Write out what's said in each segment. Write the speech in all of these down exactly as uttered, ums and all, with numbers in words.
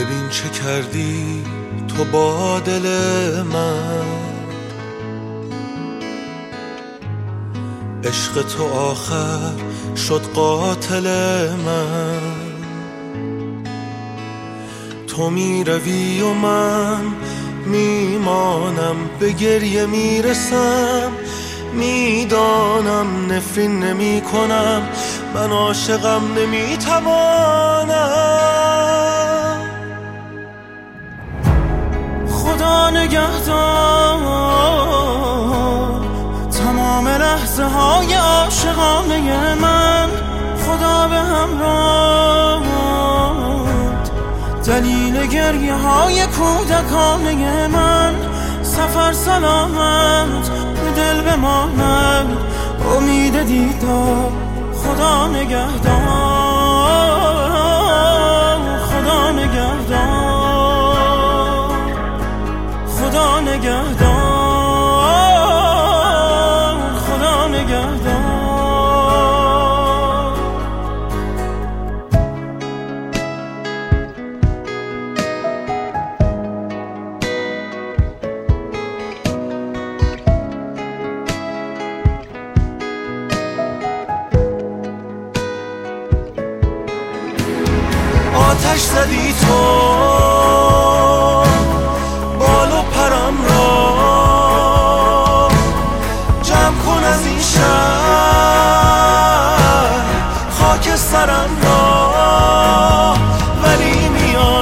ببین چه کردی تو با دل من، عشق تو آخر شد قاتل من. تو می روی و من میمانم، به گریه میرسم، میدانم نفرین نمی کنم، من عاشقم نمیتوانم. خدا نگهدار تمام لحظه های عاشقانه من، خدا به همراه دلیل گریه های کودکانه من. سفر سلامت به دل بماند، امید دیدار خدا نگهدار. خدا نگهدار، خدا نگهدار، خدا نگهدار. آتش زدی تو بال و پرم را، جمع کن از این شهر خاک سرم را، ولی میان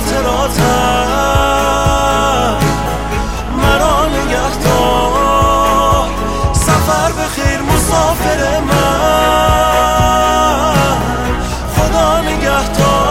خاطراتم مرا نگهدار. سفر به خیر مسافر من، خدا نگهدار.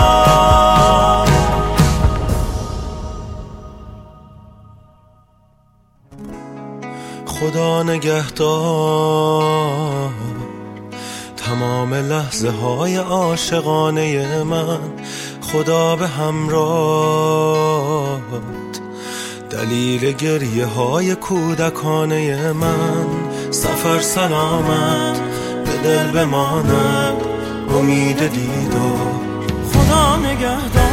خدا نگهدار تمام لحظه های عاشقانه من، خدا به همراهت دلیل گریه های کودکانه من. سفر سلامت به دل بماند، امید دیدار خدا نگهدار.